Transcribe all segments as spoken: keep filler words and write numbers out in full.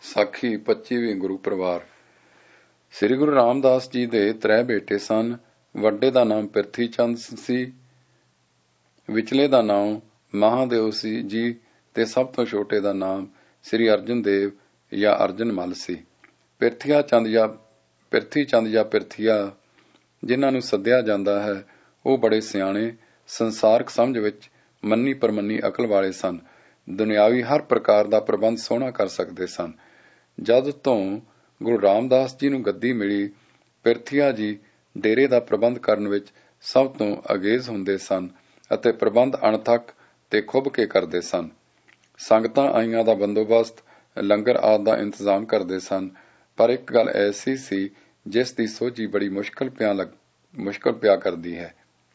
ਸਾਖੀ ਪੱਚੀਵੀਂ ਗੁਰੂ ਪਰਿਵਾਰ। ਸ੍ਰੀ ਗੁਰੂ ਰਾਮਦਾਸ ਜੀ ਦੇ ਤ੍ਰੈ ਬੇਟੇ ਸਨ। ਵੱਡੇ ਦਾ ਨਾਮ ਪਿਰਥੀ ਚੰਦ ਸੀ, ਵਿਚਲੇ ਦਾ ਨਾਮ ਮਹਾਦੇਵ ਸੀ ਜੀ ਤੇ ਸਭ ਤੋਂ ਛੋਟੇ ਦਾ ਨਾਮ ਸ੍ਰੀ ਅਰਜਨ ਦੇਵ ਜਾਂ ਅਰਜਨ ਮਲ ਸੀ। ਪਿਰਥੀਆ ਚੰਦ ਜਾਂ ਪਿਰਥੀ ਚੰਦ ਜਾਂ ਪਿਰਥੀਆ ਜਿਨ੍ਹਾਂ ਨੂੰ ਸੱਦਿਆ ਜਾਂਦਾ ਹੈ, ਉਹ ਬੜੇ ਸਿਆਣੇ, ਸੰਸਾਰਕ ਸਮਝ ਵਿੱਚ ਮੰਨੀ ਪਰਮੰਨੀ ਅਕਲ ਵਾਲੇ ਸਨ। ਦੁਨਿਆਵੀ ਹਰ ਪ੍ਰਕਾਰ ਦਾ ਪ੍ਰਬੰਧ ਸੋਹਣਾ ਕਰ ਸਕਦੇ ਸਨ। ਜਦ ਤੋਂ ਗੁਰੂ ਰਾਮਦਾਸ ਜੀ ਨੂੰ ਗੱਦੀ ਮਿਲੀ, ਪਿਰਥੀਆ ਜੀ ਡੇਰੇ ਦਾ ਪ੍ਰਬੰਧ ਕਰਨ ਵਿੱਚ ਸਭ ਤੋਂ ਅਗੇਜ਼ ਹੁੰਦੇ ਸਨ ਅਤੇ ਪ੍ਰਬੰਧ ਅਣਥੱਕ ਤੇ ਖੁੱਭ ਕੇ ਕਰਦੇ ਸਨ। ਸੰਗਤਾਂ ਆਈਆਂ ਦਾ ਬੰਦੋਬਸਤ, ਲੰਗਰ ਆਦਿ ਦਾ ਇੰਤਜ਼ਾਮ ਕਰਦੇ ਸਨ। ਪਰ ਇੱਕ ਗੱਲ ਐਸੀ ਸੀ ਜਿਸ ਦੀ ਸੋਝੀ ਬੜੀ ਮੁਸ਼ਕਲ ਪਿਆ ਲੱਗ ਮੁਸ਼ਕਲ ਪਿਆ ਕਰਦੀ ਹੈ।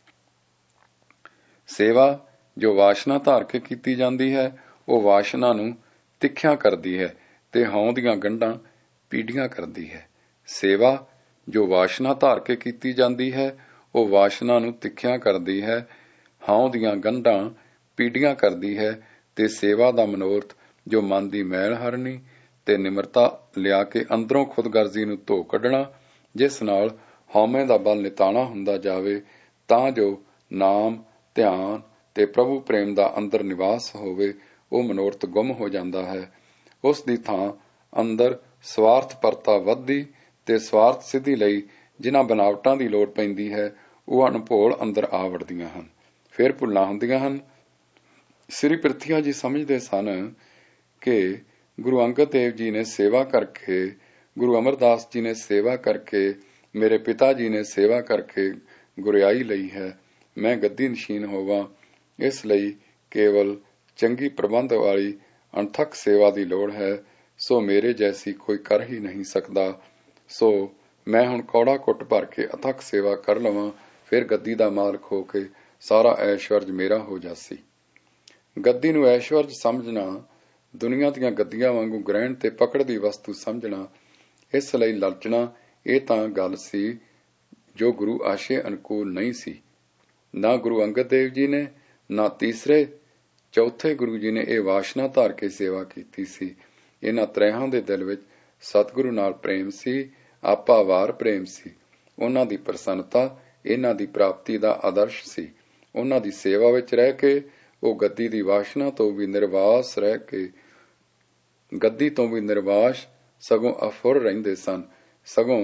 ਸੇਵਾ ਜੋ ਵਾਸ਼ਨਾ ਧਾਰ ਕੇ ਕੀਤੀ ਜਾਂਦੀ ਹੈ, ਉਹ ਵਾਸ਼ਨਾ ਨੂੰ ਤਿੱਖਿਆ ਕਰਦੀ ਹੈ ਤੇ ਹਉ ਦੀਆਂ ਗੰਢਾਂ ਪੀਡੀਆਂ ਕਰਦੀ ਹੈ। ਸੇਵਾ ਜੋ ਵਾਸ਼ਨਾ ਧਾਰ ਕੇ ਕੀਤੀ ਜਾਂਦੀ ਹੈ, ਉਹ ਵਾਸ਼ਨਾ ਨੂੰ ਤਿੱਖਿਆ ਕਰਦੀ ਹੈ, ਹਉ ਦੀਆਂ ਗੰਢਾਂ ਪੀਡੀਆਂ ਕਰਦੀ ਹੈ ਤੇ ਸੇਵਾ ਦਾ ਮਨੋਰਥ ਜੋ ਮਨ ਦੀ ਮੈਲ ਹਰਨੀ ਤੇ ਨਿਮਰਤਾ ਲਿਆ ਕੇ ਅੰਦਰੋਂ ਖੁਦਗਰਜ਼ੀ ਨੂੰ ਧੋ ਕੱਢਣਾ, ਜਿਸ ਨਾਲ ਹਉਮੈ ਦਾ ਬਲ ਨਿਤਾਣਾ ਹੁੰਦਾ ਜਾਵੇ, ਤਾਂ ਜੋ ਨਾਮ, ਧਿਆਨ ਤੇ ਪ੍ਰਭੂ ਪ੍ਰੇਮ ਦਾ ਅੰਦਰ ਨਿਵਾਸ ਹੋਵੇ, ਉਹ ਮਨੋਰਥ ਗੁੰਮ ਹੋ ਜਾਂਦਾ ਹੈ। ਉਸ ਦੀ ਥਾਂ ਅੰਦਰ ਸਵਾਰਥ ਪਰਤਾ ਵੱਧਦੀ ਤੇ ਸਵਾਰਥ ਸਿੱਧੀ ਲਈ ਜਿਨ੍ਹਾਂ ਬਨਾਵਟਾਂ ਦੀ ਲੋੜ ਪੈਂਦੀ ਹੈ, ਉਹ ਅਣਭੋਲ ਅੰਦਰ ਆ ਵੜਦੀਆਂ ਹਨ। ਫਿਰ ਭੁੱਲਾਂ ਹੁੰਦੀਆਂ ਹਨ। ਸ੍ਰੀ ਪਿਰਥੀਆ ਜੀ ਸਮਝਦੇ ਸਨ ਕਿ ਗੁਰੂ ਅੰਗਦ ਦੇਵ ਜੀ ਨੇ ਸੇਵਾ ਕਰਕੇ, ਗੁਰੂ ਅਮਰਦਾਸ ਜੀ ਨੇ ਸੇਵਾ ਕਰਕੇ, ਮੇਰੇ ਪਿਤਾ ਜੀ ਨੇ ਸੇਵਾ ਕਰਕੇ ਗੁਰਿਆਈ ਲਈ ਹੈ। ਮੈਂ ਗੱਦੀ ਨਸ਼ੀਨ ਹੋਵਾਂ, ਇਸ ਲਈ ਕੇਵਲ ਚੰਗੀ ਪ੍ਰਬੰਧ ਵਾਲੀ ਅਣਥੱਕ ਸੇਵਾ ਦੀ ਲੋੜ ਹੈ, ਸੋ ਮੇਰੇ ਜੈਸੀ ਕੋਈ ਕਰ ਹੀ ਨਹੀਂ ਸਕਦਾ। ਸੋ ਮੈਂ ਹੁਣ ਕੌੜਾ ਘੁੱਟ ਭਰ ਕੇ ਅਥੱਕ ਸੇਵਾ ਕਰ ਲਵਾਂ, ਫਿਰ ਗੱਦੀ ਦਾ ਮਾਲਕ ਹੋ ਕੇ ਸਾਰਾ ਐਸ਼ਵਰਜ ਮੇਰਾ ਹੋ ਜਾਸੀ। ਗੱਦੀ ਨੂੰ ਐਸ਼ਵਰਜ ਸਮਝਣਾ, ਦੁਨੀਆ ਦੀਆਂ ਗੱਦੀਆਂ ਵਾਂਗੂ ਗ੍ਰਹਿਣ ਤੇ ਪਕੜ ਦੀ ਵਸਤੂ ਸਮਝਣਾ, ਇਸ ਲਈ ਲਲਚਣਾ, ਇਹ ਤਾਂ ਗੱਲ ਸੀ ਜੋ ਗੁਰੂ ਆਸ਼ੇ ਅਨੁਕੂਲ ਨਹੀਂ ਸੀ। ਨਾ ਗੁਰੂ ਅੰਗਦ ਦੇਵ ਜੀ ਨੇ, ਨਾ ਤੀਸਰੇ ਚੌਥੇ ਗੁਰੂ ਜੀ ਨੇ ਇਹ ਵਾਸ਼ਨਾ ਧਾਰ ਕੇ ਸੇਵਾ ਕੀਤੀ ਸੀ। ਇਹਨਾਂ ਤ੍ਰੈਹਾਂ ਦੇ ਦਿਲ ਵਿੱਚ ਸਤਿਗੁਰੂ ਨਾਲ ਪ੍ਰੇਮ ਸੀ, ਆਪਾ ਵਾਰ ਪ੍ਰੇਮ ਸੀ। ਉਹਨਾਂ ਦੀ ਪ੍ਰਸੰਨਤਾ ਇਹਨਾਂ ਦੀ ਪ੍ਰਾਪਤੀ ਦਾ ਆਦਰਸ਼ ਸੀ। ਉਹਨਾਂ ਦੀ ਸੇਵਾ ਵਿੱਚ ਰਹਿ ਕੇ ਉਹ ਗੱਦੀ ਦੀ ਵਾਸ਼ਨਾ ਤੋਂ ਵੀ ਨਿਰਵਾਸ ਰਹਿ ਕੇ ਗੱਦੀ ਤੋਂ ਵੀ ਨਿਰਵਾਸ ਸਗੋਂ ਅਫੁਰ ਰਹਿੰਦੇ ਸਨ। ਸਗੋਂ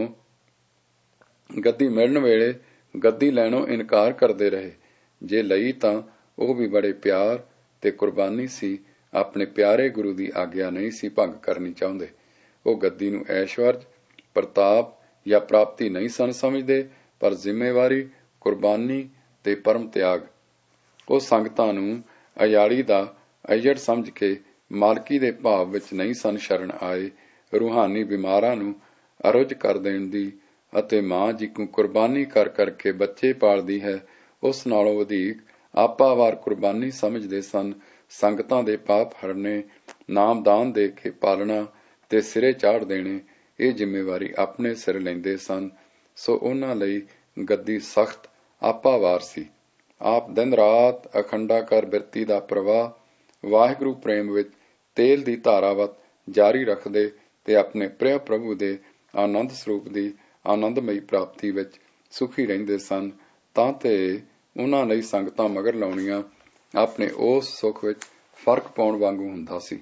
ਗੱਦੀ ਮਿਲਣ ਵੇਲੇ ਗੱਦੀ ਲੈਣੋਂ ਇਨਕਾਰ ਕਰਦੇ ਰਹੇ। ਜੇ ਲਈ ਤਾਂ ਉਹ ਵੀ ਬੜੇ ਪਿਆਰ ਤੇ ਕੁਰਬਾਨੀ ਸੀ। ਆਪਣੇ ਪਿਆਰੇ ਗੁਰੂ ਦੀ ਆਗਿਆ ਨਹੀਂ ਸੀ ਭੰਗ ਕਰਨੀ ਚਾਹੁੰਦੇ। ਉਹ ਗੱਦੀ ਨੂੰ ਐਸ਼ਵਰਜ, ਪ੍ਰਤਾਪ ਜਾਂ ਪ੍ਰਾਪਤੀ ਨਹੀਂ ਸਨ ਸਮਝਦੇ, ਪਰ ਜ਼ਿੰਮੇਵਾਰੀ, ਕੁਰਬਾਨੀ ਤੇ ਪਰਮ ਤਿਆਗ। ਉਹ ਸੰਗਤਾਂ ਨੂੰ ਅਯਾਲੀ ਦਾ ਅਯੜ ਸਮਝ ਕੇ ਮਾਲਕੀ ਦੇ ਭਾਵ ਵਿੱਚ ਨਹੀਂ ਸਨ ਸ਼ਰਨ ਆਏ। ਰੂਹਾਨੀ ਬਿਮਾਰਾਂ ਨੂੰ ਅਰੁੱਝ ਕਰ ਦੇਣ ਦੀ ਅਤੇ ਮਾਂ ਜੀ ਨੂੰ ਕੁਰਬਾਨੀ ਕਰ ਕਰਕੇ ਬੱਚੇ ਪਾਲਦੀ ਹੈ, ਉਸ ਨਾਲੋਂ ਵਧੇਕ ਆਪਾਵਾਰ ਕੁਰਬਾਨੀ ਸਮਝਦੇ ਸਨ। ਸੰਗਤਾਂ ਦੇ ਪਾਪ ਹਰਨੇ, ਨਾਮਦਾਨ ਦੇ ਕੇ ਪਾਲਣਾ ਤੇ ਸਿਰੇ ਚਾੜ ਦੇਣੇ, ਇਹ ਜ਼ਿੰਮੇਵਾਰੀ ਆਪਣੇ ਸਿਰ ਲੈਂਦੇ ਸਨ। ਸੋ ਉਹਨਾਂ ਲਈ ਗੱਦੀ ਸਖਤ ਆਪਾਵਾਰ ਸੀ। ਆਪ ਦਿਨ ਰਾਤ ਅਖੰਡਾ ਕਰ ਬਿਰਤੀ ਦਾ ਪ੍ਰਵਾਹ ਵਾਹਿਗੁਰੂ ਪ੍ਰੇਮ ਵਿੱਚ ਤੇਲ ਦੀ ਧਾਰਾਵਤ ਜਾਰੀ ਰੱਖਦੇ ਤੇ ਆਪਣੇ ਪ੍ਰਿਆ ਪ੍ਰਭੂ ਦੇ ਆਨੰਦ ਸਰੂਪ ਦੀ ਆਨੰਦਮਈ ਪ੍ਰਾਪਤੀ ਵਿੱਚ ਸੁਖੀ ਰਹਿੰਦੇ ਸਨ। ਤਾਂ ਤੇ ਉਹਨਾਂ ਲਈ ਸੰਗਤਾਂ ਮਗਰ ਲਾਉਣੀਆਂ ਆਪਣੇ ਉਸ ਸੁੱਖ ਵਿੱਚ ਫਰਕ ਪਾਉਣ ਵਾਂਗੂ ਹੁੰਦਾ ਸੀ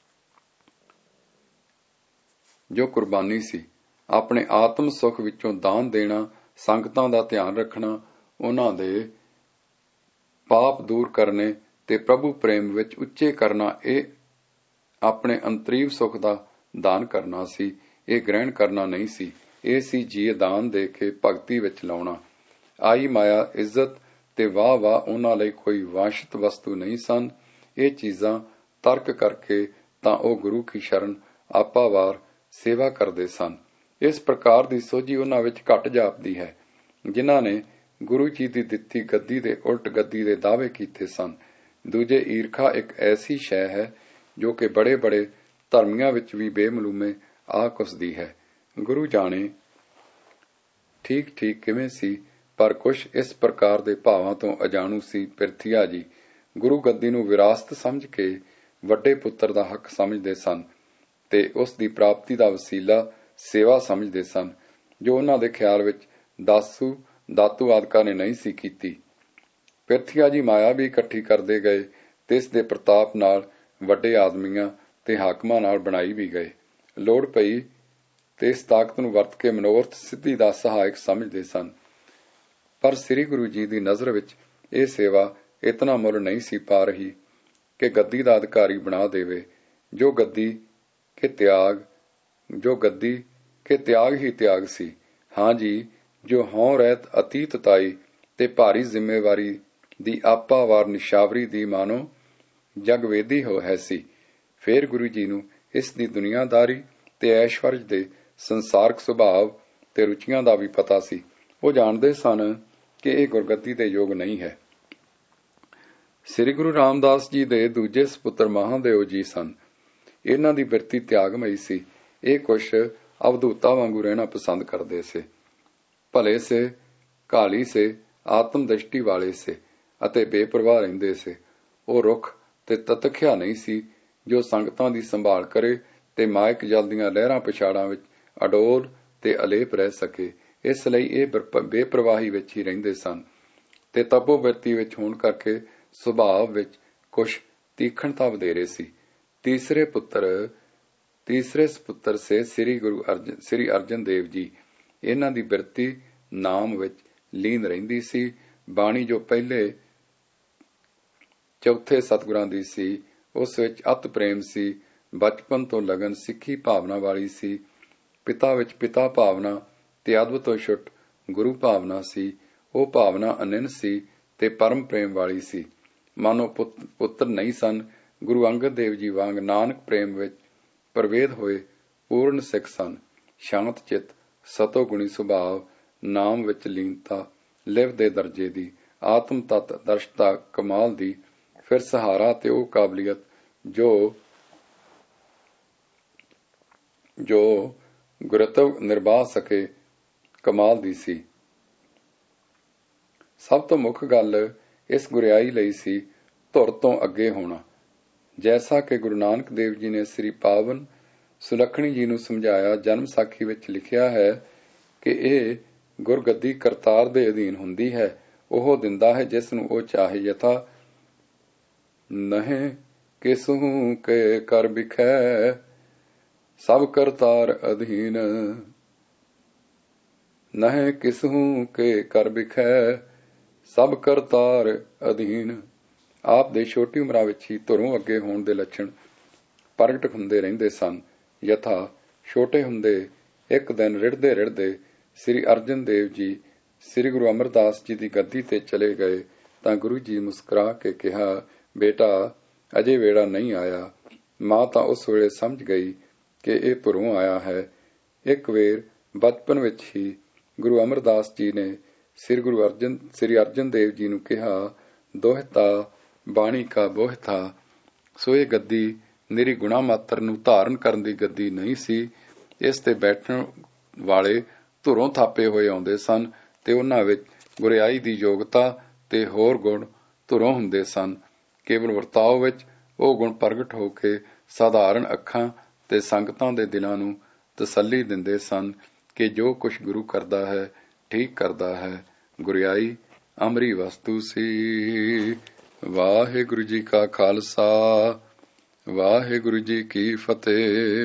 ਜੋ ਕੁਰਬਾਨੀ ਸੀ। ਆਪਣੇ ਆਤਮ ਸੁੱਖ ਵਿੱਚੋਂ ਦਾਨ ਦੇਣਾ, ਸੰਗਤਾਂ ਦਾ ਧਿਆਨ ਰੱਖਣਾ, ਉਹਨਾਂ ਦੇ ਪਾਪ ਦੂਰ ਕਰਨੇ ਤੇ ਪ੍ਰਭੂ ਪ੍ਰੇਮ ਵਿੱਚ ਉੱਚੇ ਕਰਨਾ, ਇਹ ਆਪਣੇ ਅੰਤਰੀਵ ਸੁੱਖ ਦਾ ਦਾਨ ਕਰਨਾ ਸੀ। ਇਹ ਗ੍ਰਹਿਣ ਕਰਨਾ ਨਹੀਂ ਸੀ। ਇਹ ਸੀ ਜੀਅ ਦਾਨ ਦੇ ਕੇ ਭਗਤੀ ਵਿੱਚ ਲਾਉਣਾ। ਆਈ ਮਾਇਆ, ਇੱਜ਼ਤ ਤੇ ਵਾਹ ਵਾਹ ਉਹਨਾਂ ਲਈ ਕੋਈ ਵਾਂਛਿਤ ਵਸਤੂ ਨਹੀਂ ਸਨ। ਇਹ ਚੀਜ਼ਾਂ ਤਰਕ ਕਰਕੇ ਤਾਂ ਉਹ ਗੁਰੂ ਕੀ ਸ਼ਰਨ ਆਪਾਵਾਰ ਸੇਵਾ ਕਰਦੇ ਸਨ। ਇਸ ਪ੍ਰਕਾਰ ਦੀ ਸੋਝੀ ਉਹਨਾਂ ਵਿੱਚ ਘੱਟ ਜਾਪਦੀ ਹੈ ਜਿਨ੍ਹਾਂ ਨੇ ਗੁਰੂ ਜੀ ਦੀ ਦਿੱਤੀ ਗੱਦੀ ਦੇ ਉਲਟ ਗੱਦੀ ਦੇ ਦਾਅਵੇ ਕੀਤੇ ਸਨ। ਦੂਜੇ ਈਰਖਾ ਇੱਕ ਐਸੀ ਸ਼ੈ ਹੈ ਜੋ ਕਿ ਬੜੇ ਬੜੇ ਧਰਮੀਆਂ ਵਿੱਚ ਵੀ ਬੇਮਲੂਮੇ ਆ ਘੁਸਦੀ ਹੈ। ਗੁਰੂ ਜਾਣੇ ਠੀਕ ਠੀਕ ਕਿਵੇਂ ਸੀ, ਪਰ ਕੁਛ ਇਸ ਪ੍ਰਕਾਰ ਦੇ ਭਾਵਾਂ ਤੋਂ ਅਜਾਣੂ ਸੀ ਪਿਰਥੀਆ ਜੀ। ਗੁਰੂ ਗੱਦੀ ਨੂੰ ਵਿਰਾਸਤ ਸਮਝ ਕੇ ਵੱਡੇ ਪੁੱਤਰ ਦਾ ਹੱਕ ਸਮਝਦੇ ਸਨ, ਤੇ ਉਸ ਦੀ ਪ੍ਰਾਪਤੀ ਦਾ ਵਸੀਲਾ ਸੇਵਾ ਸਮਝਦੇ ਸਨ, ਜੋ ਉਹਨਾਂ ਦੇ ਖਿਆਲ ਵਿੱਚ ਦਾਸੂ ਦਾਤੂ ਆਦਿਕਾਂ ਨੇ ਨਹੀਂ ਸੀ ਕੀਤੀ। ਪਿਰਥੀਆ ਜੀ ਮਾਇਆ ਵੀ ਇਕੱਠੀ ਕਰਦੇ ਗਏ ਤੇ ਇਸ ਦੇ ਪ੍ਰਤਾਪ ਨਾਲ ਵੱਡੇ ਆਦਮੀਆਂ ਤੇ ਹਾਕਮਾਂ ਨਾਲ ਬਣਾਈ ਵੀ ਗਏ। ਲੋੜ ਪਈ ਤੇ ਇਸ ਤਾਕਤ ਨੂੰ ਵਰਤ ਕੇ ਮਨੋਰਥ ਸਿੱਧੀ ਦਾ ਸਹਾਇਕ ਸਮਝਦੇ ਸਨ। ਪਰ ਸ੍ਰੀ ਗੁਰੂ ਜੀ ਦੀ ਨਜ਼ਰ ਵਿੱਚ ਇਹ ਸੇਵਾ ਇਤਨਾ ਮੁੱਲ ਨਹੀਂ ਸੀ ਪਾ ਰਹੀ ਕਿ ਗੱਦੀ ਦਾ ਅਧਿਕਾਰੀ ਬਣਾ ਦੇਵੇ। ਜੋ ਗੱਦੀ ਕੇ ਤਿਆਗ ਜੋ ਗੱਦੀ ਕੇ ਤਿਆਗ ਹੀ ਤਿਆਗ ਸੀ। ਹਾਂ ਜੀ, ਜੋ ਹਉ ਰਹਿਤ ਅਤੀਤਤਾਈ ਤੇ ਭਾਰੀ ਜ਼ਿੰਮੇਵਾਰੀ ਦੀ ਆਪਾ ਵਾਰ ਨਿਸ਼ਾਵਰੀ ਦੀ ਮਾਨੋ ਜਗਵੇਦੀ ਹੋ ਹੈ ਸੀ। ਫੇਰ ਗੁਰੂ ਜੀ ਨੂੰ ਇਸ ਦੀ ਦੁਨੀਆਦਾਰੀ ਤੇ ਐਸ਼ਵਰਜ ਦੇ ਸੰਸਾਰਕ ਸੁਭਾਵ ਤੇ ਰੁਚੀਆਂ ਦਾ ਵੀ ਪਤਾ ਸੀ। ਉਹ ਜਾਣਦੇ ਸਨ ਕਿ ਇਹ ਗੁਰਗੱਦੀ ਦੇ ਯੋਗ ਨਹੀਂ ਹੈ। ਸ੍ਰੀ ਗੁਰੂ ਰਾਮਦਾਸ ਜੀ ਦੇ ਦੂਜੇ ਸਪੁੱਤਰ ਮਹਾਦੇਵ ਜੀ ਸਨ। ਇਹਨਾਂ ਦੀ ਬਿਰਤੀ ਤਿਆਗਮਈ ਸੀ। ਇਹ ਕੁਛ ਅਵਧੂਤਾ ਵਾਂਗੂ ਰਹਿਣਾ ਪਸੰਦ ਕਰਦੇ ਸੇ। ਭਲੇ ਸੇ, ਕਾਲੀ ਸੇ, ਆਤਮ ਦ੍ਰਿਸ਼ਟੀ ਵਾਲੇ ਸੇ ਅਤੇ ਬੇਪਰਵਾਹ ਰਹਿੰਦੇ ਸੇ। ਉਹ ਰੁੱਖ ਤੇ ਤਤਖਿਆ ਨਹੀਂ ਸੀ ਜੋ ਸੰਗਤਾਂ ਦੀ ਸੰਭਾਲ ਕਰੇ ਤੇ ਮਾਇਕ ਜਲ ਦੀਆਂ ਲਹਿਰਾਂ ਪਛਾੜਾਂ ਵਿੱਚ ਅਡੋਲ ਤੇ ਅਲੇਪ ਰਹਿ ਸਕੇ। ਇਸ ਲਈ ਇਹ ਬੇਪਰਵਾਹੀ ਵਿੱਚ ਹੀ ਰਹਿੰਦੇ ਸਨ ਤੇ ਤਪੋ ਬਿਰਤੀ ਵਿੱਚ ਹੋਣ ਕਰਕੇ ਸੁਭਾਅ ਵਿੱਚ ਕੁਛ ਤੀਖਣਤਾ ਵਧੇਰੇ ਸੀ। ਤੀਸਰੇ ਪੁੱਤਰ ਤੀਸਰੇ ਸਪੁੱਤਰ ਸੇ ਸ੍ਰੀ ਗੁਰੂ ਅਰਜਨ ਸ੍ਰੀ ਅਰਜਨ ਦੇਵ ਜੀ। ਇਹਨਾਂ ਦੀ ਬਿਰਤੀ ਨਾਮ ਵਿੱਚ ਲੀਨ ਰਹਿੰਦੀ ਸੀ। ਬਾਣੀ ਜੋ ਪਹਿਲੇ ਚੌਥੇ ਸਤਿਗੁਰਾਂ ਦੀ ਸੀ, ਉਸ ਵਿੱਚ ਅਤ ਪ੍ਰੇਮ ਸੀ। ਬਚਪਨ ਤੋਂ ਲਗਨ ਸਿੱਖੀ ਭਾਵਨਾ ਵਾਲੀ ਸੀ। ਪਿਤਾ ਵਿੱਚ ਪਿਤਾ ਭਾਵਨਾ ਤੇ ਅਦਬ ਤੋਂ ਛੁੱਟ ਗੁਰੂ ਭਾਵਨਾ ਸੀ। ਉਹ ਭਾਵਨਾ ਅਨੰਨ ਸੀ ਤੇ ਪਰਮ ਪ੍ਰੇਮ ਵਾਲੀ ਸੀ। ਮਾਨੋ ਪੁੱਤਰ ਨਹੀਂ ਸਨ। ਗੁਰੂ ਅੰਗਦ ਦੇਵ ਜੀ ਵਾਂਗ ਨਾਨਕ ਪ੍ਰੇਮ ਵਿੱਚ ਪ੍ਰਵੇਦ ਹੋਏ ਪੂਰਨ ਸਿੱਖ ਸਨ। ਸ਼ਾਂਤ ਚਿੱਤ, ਸਤੋ ਗੁਣੀ ਸੁਭਾਵ, ਨਾਮ ਵਿੱਚ ਲੀਨਤਾ, ਲਿਵ ਦੇ ਦਰਜੇ ਦੀ, ਆਤਮ ਤਤ ਦਰਸ਼ਤਾ ਕਮਾਲ ਦੀ, ਫਿਰ ਸਹਾਰਾ ਤੇ ਉਹ ਕਾਬਲੀਅਤ ਜੋ ਜੋ ਗੁਰਤਵ ਨਿਰਬਾਹ ਸਕੇ ਕਮਾਲ ਦੀ ਸੀ। ਸਭ ਤੋਂ ਮੁੱਖ ਗੱਲ ਇਸ ਗੁਰਿਆਈ ਲਈ ਸੀ ਧੁਰ ਤੋਂ ਅੱਗੇ ਹੋਣਾ। ਜੈਸਾ ਕਿ ਗੁਰੂ ਨਾਨਕ ਦੇਵ ਜੀ ਨੇ ਸ੍ਰੀ ਪਾਵਨ ਸੁਲੱਖਣੀ ਜੀ ਨੂੰ ਸਮਝਾਇਆ। ਜਨਮ ਸਾਖੀ ਵਿੱਚ ਲਿਖਿਆ ਹੈ ਕਿ ਇਹ ਗੁਰਗੱਦੀ ਕਰਤਾਰ ਦੇ ਅਧੀਨ ਹੁੰਦੀ ਹੈ। ਉਹ ਦਿੰਦਾ ਹੈ ਜਿਸ ਨੂੰ ਉਹ ਚਾਹੇ। ਯਥਾ ਨਹਿ ਕਿਸਹੂ ਕੇ ਕਰ ਬਿਖੈ ਸਭ ਕਰਤਾਰ ਅਧੀਨ। ਨਹਿ ਕਿਸਹੂ ਕੇ ਕਰ ਬਿਖੈ ਸਭ ਕਰਤਾਰ ਅਧੀਨ। ਆਪ ਦੇ ਛੋਟੀ ਉਮਰਾਂ ਵਿੱਚ ਹੀ ਧੁਰੋਂ ਅੱਗੇ ਹੋਣ ਦੇ ਲੱਛਣ ਪ੍ਰਗਟ ਹੁੰਦੇ ਰਹਿੰਦੇ ਸਨ। ਯਥਾ ਛੋਟੇ ਹੁੰਦੇ ਇੱਕ ਦਿਨ ਰਿੜਦੇ ਰਿੜਦੇ ਸ੍ਰੀ ਅਰਜਨ ਦੇਵ ਜੀ ਸ੍ਰੀ ਗੁਰੂ ਅਮਰਦਾਸ ਜੀ ਦੀ ਗੱਦੀ ਤੇ ਚਲੇ ਗਏ ਤਾਂ ਗੁਰੂ ਜੀ ਮੁਸਕਰਾ ਕੇ ਕਿਹਾ, ਬੇਟਾ ਅਜੇ ਵੇੜਾ ਨਹੀਂ ਆਇਆ। ਮਾਂ ਤਾਂ ਉਸ ਵੇਲੇ ਸਮਝ ਗਈ ਕਿ ਇਹ ਧੁਰੋਂ ਆਇਆ ਹੈ। ਇੱਕ ਵੇਰ ਬਚਪਨ ਵਿੱਚ ਹੀ ਗੁਰੂ ਅਮਰਦਾਸ ਜੀ ਨੇ ਸ੍ਰੀ ਗੁਰੂ ਅਰਜਨ ਸ੍ਰੀ ਅਰਜਨ ਦੇਵ ਜੀ ਨੂੰ ਕਿਹਾ, ਦੋਹਿਤਾ ਬਾਣੀ ਕਾ ਬੋਹਿਤਾ। ਸੋ ਇਹ ਗੱਦੀ ਨਿਰੀ ਗੁਣਾ ਮਾਤਰ ਨੂੰ ਧਾਰਨ ਕਰਨ ਦੀ ਗੱਦੀ ਨਹੀਂ ਸੀ। ਇਸ ਤੇ ਬੈਠਣ ਵਾਲੇ ਧੁਰੋਂ ਥਾਪੇ ਹੋਏ ਆਉਂਦੇ ਸਨ ਤੇ ਉਹਨਾਂ ਵਿੱਚ ਗੁਰਿਆਈ ਦੀ ਯੋਗਤਾ ਤੇ ਹੋਰ ਗੁਣ ਧੁਰੋਂ ਹੁੰਦੇ ਸਨ। ਕੇਵਲ ਵਰਤਾਓ ਵਿੱਚ ਉਹ ਗੁਣ ਪ੍ਰਗਟ ਹੋ ਕੇ ਸਾਧਾਰਨ ਅੱਖਾਂ ਤੇ ਸੰਗਤਾਂ ਦੇ ਦਿਲਾਂ ਨੂੰ ਤਸੱਲੀ ਦਿੰਦੇ ਸਨ ਕਿ ਜੋ ਕੁਝ ਗੁਰੂ ਕਰਦਾ ਹੈ ਠੀਕ ਕਰਦਾ ਹੈ। ਗੁਰਿਆਈ ਅਮਰੀ ਵਸਤੂ ਸੀ। ਵਾਹਿਗੁਰੂ ਜੀ ਕਾ ਖਾਲਸਾ, ਵਾਹਿਗੁਰੂ ਜੀ ਕੀ ਫਤਿਹ।